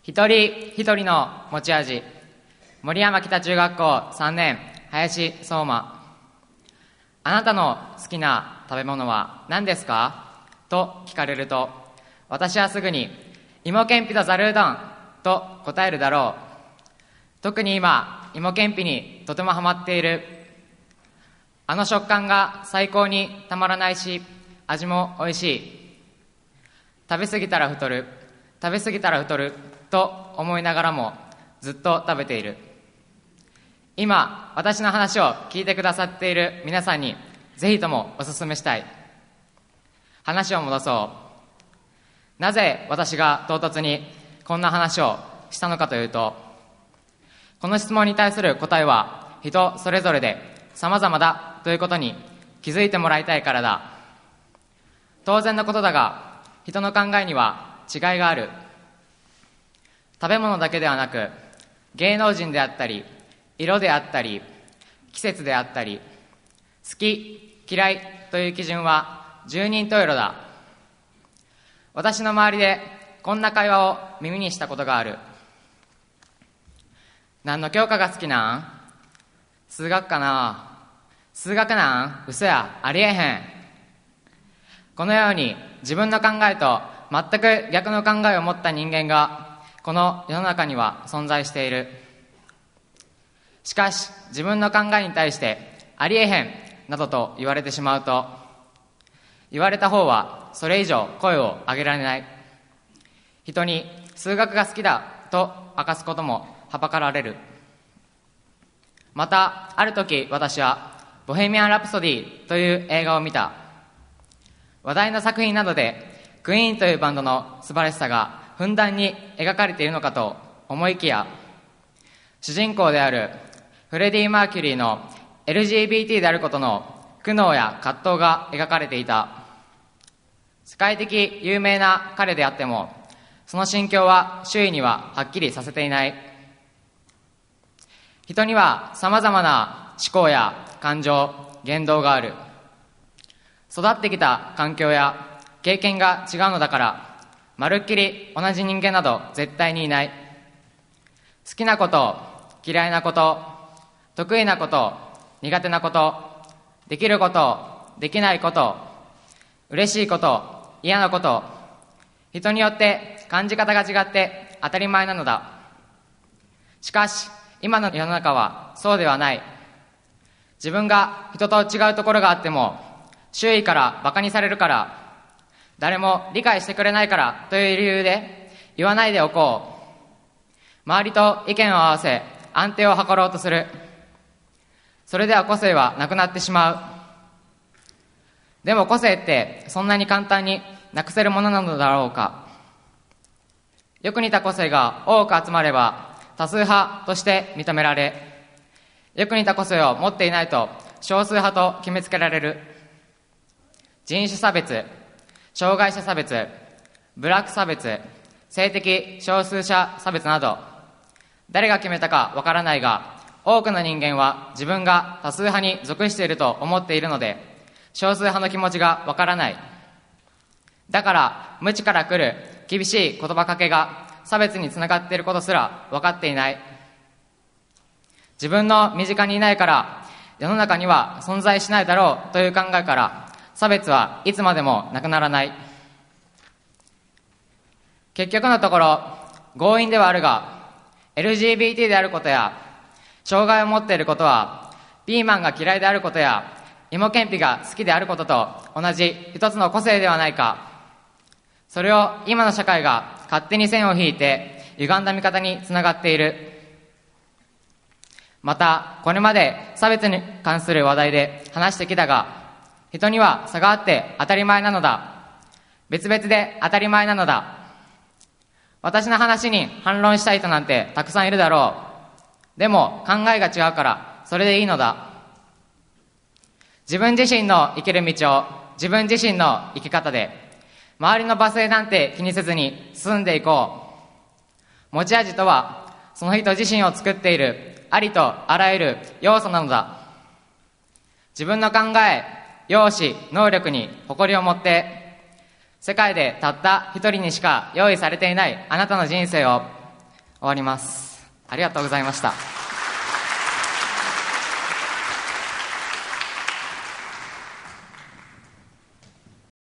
一人一人の持ち味。森山北中学校3年林相馬。あなたの好きな食べ物は何ですかと聞かれると、私はすぐに芋けんぴとざるうどんと答えるだろう。特に今芋けんぴにとてもハマっている。あの食感が最高にたまらないし、味も美味しい。食べ過ぎたら太る、食べ過ぎたら太ると思いながらもずっと食べている。今私の話を聞いてくださっている皆さんにぜひともお勧めしたい。話を戻そう。なぜ私が唐突にこんな話をしたのかというと、この質問に対する答えは人それぞれで様々だということに気づいてもらいたいからだ。当然のことだが、人の考えには違いがある。食べ物だけではなく、芸能人であったり、色であったり、季節であったり、好き嫌いという基準は十人十色だ。私の周りでこんな会話を耳にしたことがある。何の教科が好きなん？数学かな？数学なん？嘘や、ありえへん。このように自分の考えと全く逆の考えを持った人間がこの世の中には存在している。しかし自分の考えに対してありえへんなどと言われてしまうと、言われた方はそれ以上声を上げられない。人に数学が好きだと明かすこともはばかられる。またある時、私はボヘミアン・ラプソディという映画を見た。話題の作品などでクイーンというバンドの素晴らしさがふんだんに描かれているのかと思いきや、主人公であるフレディ・マーキュリーの LGBT であることの苦悩や葛藤が描かれていた。世界的有名な彼であっても、その心境は周囲にははっきりさせていない。人には様々な思考や感情、言動がある。育ってきた環境や経験が違うのだから、まるっきり同じ人間など絶対にいない。好きなこと、嫌いなこと、得意なこと、苦手なこと、できること、できないこと、嬉しいこと、嫌なこと、人によって感じ方が違って当たり前なのだ。しかし今の世の中はそうではない。自分が人と違うところがあっても、周囲からバカにされるから、誰も理解してくれないからという理由で言わないでおこう。周りと意見を合わせ安定を図ろうとする。それでは個性はなくなってしまう。でも個性ってそんなに簡単になくせるものなのだろうか。よく似た個性が多く集まれば多数派として認められ、よく似た個性を持っていないと少数派と決めつけられる。人種差別、障害者差別、ブラック差別、性的少数者差別など、誰が決めたかわからないが、多くの人間は自分が多数派に属していると思っているので、少数派の気持ちがわからない。だから無知から来る厳しい言葉かけが差別につながっていることすら分かっていない。自分の身近にいないから世の中には存在しないだろうという考えから、差別はいつまでもなくならない。結局のところ強引ではあるが、 LGBT であることや障害を持っていることは、ピーマンが嫌いであることや芋けんぴが好きであることと同じ一つの個性ではないか。それを今の社会が勝手に線を引いて歪んだ見方につながっている。またこれまで差別に関する話題で話してきたが、人には差があって当たり前なのだ。別々で当たり前なのだ。私の話に反論したい人なんてたくさんいるだろう。でも考えが違うからそれでいいのだ。自分自身の生きる道を自分自身の生き方で、周りの罵声なんて気にせずに進んでいこう。持ち味とはその人自身を作っているありとあらゆる要素なのだ。自分の考え、容姿、能力に誇りを持って、世界でたった一人にしか用意されていないあなたの人生をわります。ありがとうございました。